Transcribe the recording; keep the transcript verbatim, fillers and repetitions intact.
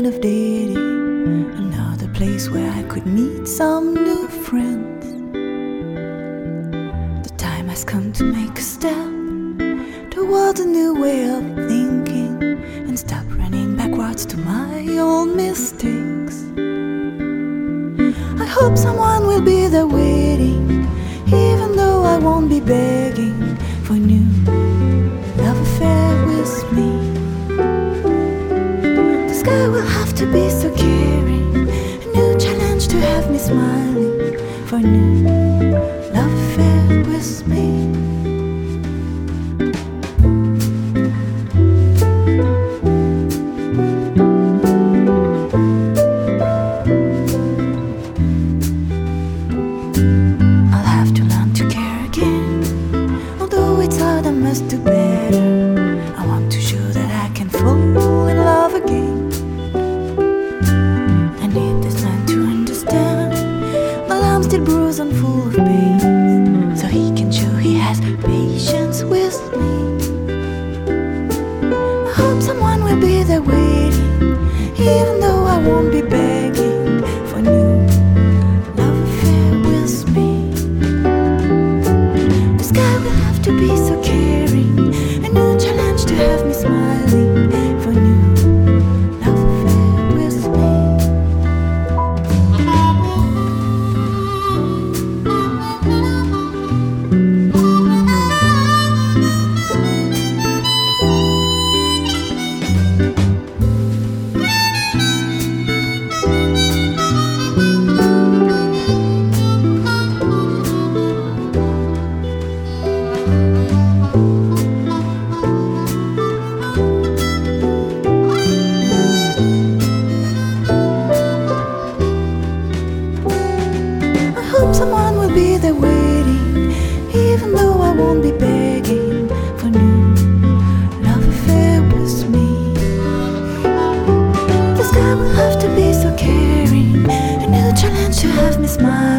of dating, another place where I could meet some new friends. The time has come to make a step towards a new way of thinking and stop running backwards to my old mistakes. I hope someone will be there waiting, even though I won't be begging for a new love affair with me. The sky will have to be so caring, a new challenge to have me smiling for a new love affair with me. I must do better. I want to show that I can fall in love again. I need this man to understand, but I'm still bruised and full of pain, so he can show he has patience with me. I hope someone will be there waiting, even though I won't be begging for new love affair with me. The sky will have to be so caring, a new challenge to have me smiling for a new love affair with me. Someone will be there waiting, even though I won't be begging for new love affair with me. The sky will have to be so caring, a new challenge to have me smile.